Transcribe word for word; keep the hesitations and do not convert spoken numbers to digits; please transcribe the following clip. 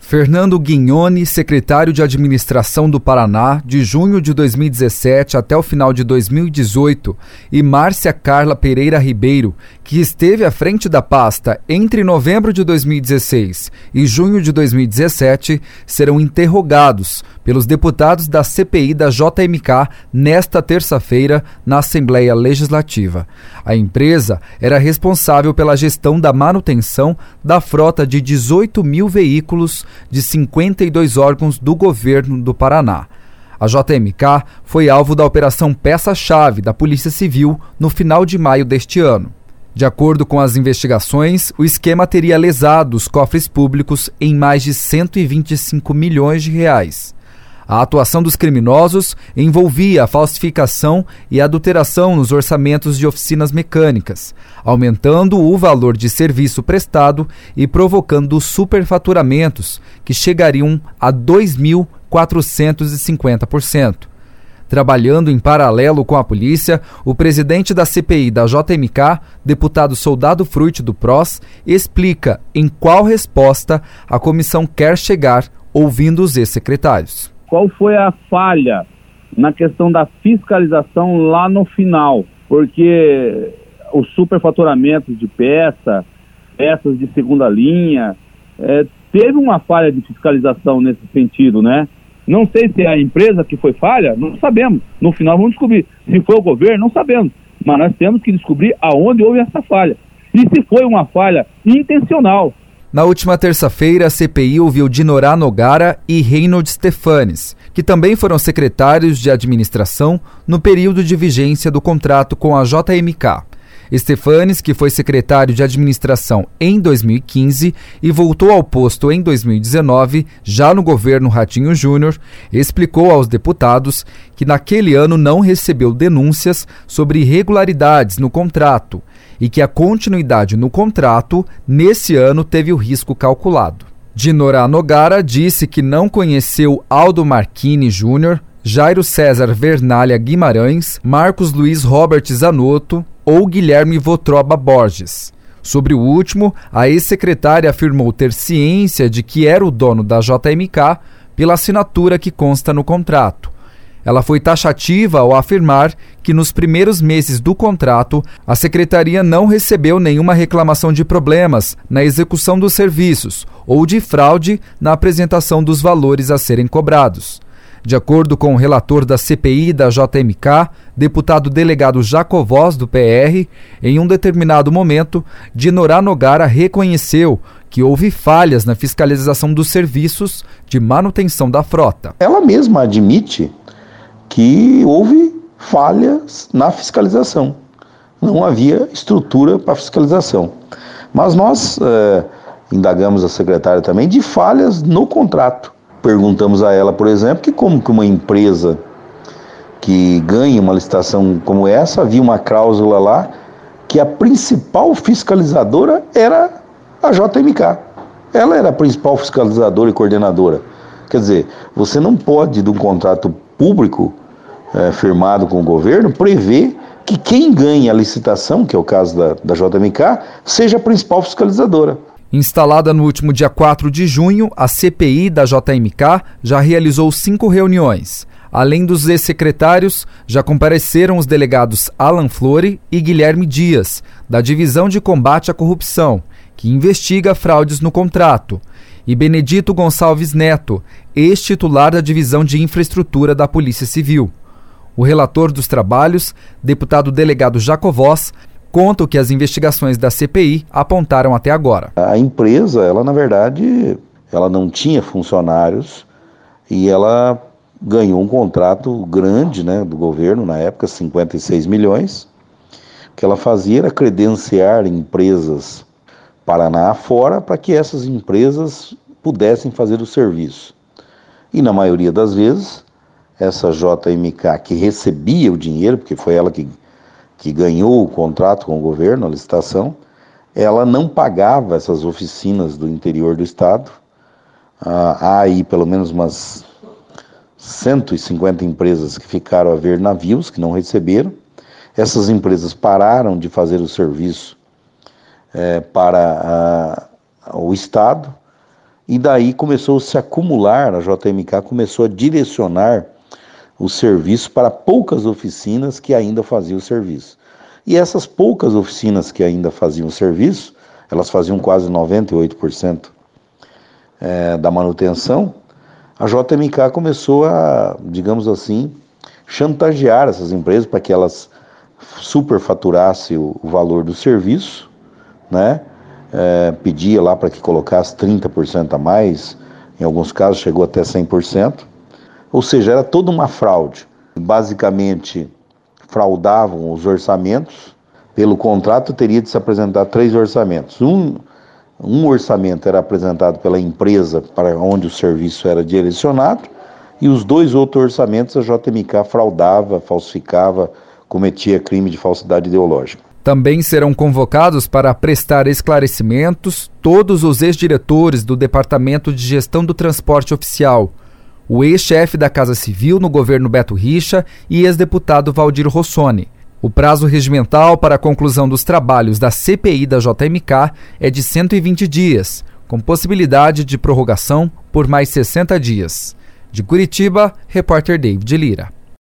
Fernando Guignoni, secretário de Administração do Paraná, de junho de dois mil e dezessete até o final de dois mil e dezoito, e Márcia Carla Pereira Ribeiro, que esteve à frente da pasta entre novembro de dois mil e dezesseis e junho de dois mil e dezessete, serão interrogados pelos deputados da C P I da J M K nesta terça-feira na Assembleia Legislativa. A empresa era responsável pela gestão da manutenção da frota de dezoito mil veículos de cinquenta e dois órgãos do governo do Paraná. A J M K foi alvo da Operação Peça-Chave da Polícia Civil no final de maio deste ano. De acordo com as investigações, o esquema teria lesado os cofres públicos em mais de cento e vinte e cinco milhões de reais. A atuação dos criminosos envolvia a falsificação e adulteração nos orçamentos de oficinas mecânicas, aumentando o valor de serviço prestado e provocando superfaturamentos que chegariam a dois mil quatrocentos e cinquenta por cento. Trabalhando em paralelo com a polícia, o presidente da C P I da J M K, deputado Soldado Frutti do P R O S, explica em qual resposta a comissão quer chegar ouvindo os ex-secretários. Qual foi a falha na questão da fiscalização lá no final? Porque o superfaturamento de peça, peças de segunda linha, é, teve uma falha de fiscalização nesse sentido, né? Não sei se é a empresa que foi falha, não sabemos. No final vamos descobrir. Se foi o governo, não sabemos. Mas nós temos que descobrir aonde houve essa falha. E se foi uma falha intencional. Na última terça-feira, a C P I ouviu Dinorá Nogara e Reynold Stefanes, que também foram secretários de administração no período de vigência do contrato com a J M K. Stefanes, que foi secretário de administração em dois mil e quinze e voltou ao posto em dois mil e dezenove, já no governo Ratinho Júnior, explicou aos deputados que naquele ano não recebeu denúncias sobre irregularidades no contrato e que a continuidade no contrato, nesse ano, teve o risco calculado. Dinorá Nogara disse que não conheceu Aldo Marchini Júnior, Jairo César Vernalha Guimarães, Marcos Luiz Robert Zanotto ou Guilherme Votroba Borges. Sobre o último, a ex-secretária afirmou ter ciência de que era o dono da J M K pela assinatura que consta no contrato. Ela foi taxativa ao afirmar que nos primeiros meses do contrato, a secretaria não recebeu nenhuma reclamação de problemas na execução dos serviços ou de fraude na apresentação dos valores a serem cobrados. De acordo com o relator da C P I da J M K, deputado delegado Jacovós, do P R, em um determinado momento, Dinorá Nogara reconheceu que houve falhas na fiscalização dos serviços de manutenção da frota. Ela mesma admite que houve falhas na fiscalização. Não havia estrutura para fiscalização. Mas nós é, indagamos a secretária também de falhas no contrato. Perguntamos a ela, por exemplo, que como que uma empresa que ganha uma licitação como essa, havia uma cláusula lá que a principal fiscalizadora era a J M K. Ela era a principal fiscalizadora e coordenadora. Quer dizer, você não pode, de um contrato público é, firmado com o governo, prever que quem ganha a licitação, que é o caso da, da J M K, seja a principal fiscalizadora. Instalada no último dia quatro de junho, a C P I da J M K já realizou cinco reuniões. Além dos ex-secretários, já compareceram os delegados Alan Flore e Guilherme Dias, da Divisão de Combate à Corrupção, que investiga fraudes no contrato, e Benedito Gonçalves Neto, ex-titular da Divisão de Infraestrutura da Polícia Civil. O relator dos trabalhos, deputado delegado Jacovós, conta o que as investigações da C P I apontaram até agora. A empresa, ela na verdade, ela não tinha funcionários e ela ganhou um contrato grande, né, do governo, na época, cinquenta e seis milhões. O que ela fazia era credenciar empresas Paraná afora para que essas empresas pudessem fazer o serviço. E na maioria das vezes, essa J M K que recebia o dinheiro, porque foi ela que que ganhou o contrato com o governo, a licitação, ela não pagava essas oficinas do interior do estado. Ah, há aí pelo menos umas cento e cinquenta empresas que ficaram a ver navios, que não receberam. Essas empresas pararam de fazer o serviço é, para a, o estado e daí começou a se acumular, a J M K começou a direcionar o serviço para poucas oficinas que ainda faziam o serviço. E essas poucas oficinas que ainda faziam o serviço, elas faziam quase noventa e oito por cento é, da manutenção, a J M K começou a, digamos assim, chantagear essas empresas para que elas superfaturassem o, o valor do serviço, né? É, pedia lá para que colocasse trinta por cento a mais, em alguns casos chegou até cem por cento, ou seja, era toda uma fraude. Basicamente, fraudavam os orçamentos. Pelo contrato, teria de se apresentar três orçamentos. Um, um orçamento era apresentado pela empresa para onde o serviço era direcionado, e os dois outros orçamentos a J M K fraudava, falsificava, cometia crime de falsidade ideológica. Também serão convocados para prestar esclarecimentos todos os ex-diretores do Departamento de Gestão do Transporte Oficial, o ex-chefe da Casa Civil no governo Beto Richa e ex-deputado Valdir Rossoni. O prazo regimental para a conclusão dos trabalhos da C P I da J M K é de cento e vinte dias, com possibilidade de prorrogação por mais sessenta dias. De Curitiba, repórter David Lira.